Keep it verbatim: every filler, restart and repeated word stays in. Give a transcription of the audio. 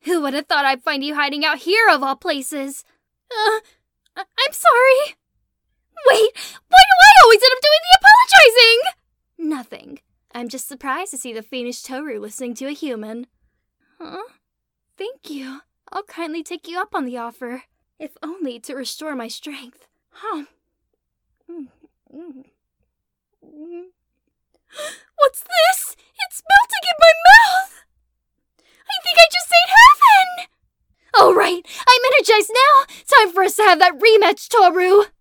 Who would have thought I'd find you hiding out here of all places? Uh, I- I'm sorry. Wait, why do I always end up doing the apologizing? Nothing. I'm just surprised to see the fiendish Toru listening to a human. Huh? Thank you. I'll kindly take you up on the offer, if only to restore my strength. Huh. What's this? It's melting in my mouth! I think I just ate heaven! Alright, I'm energized now! Time for us to have that rematch, Toru!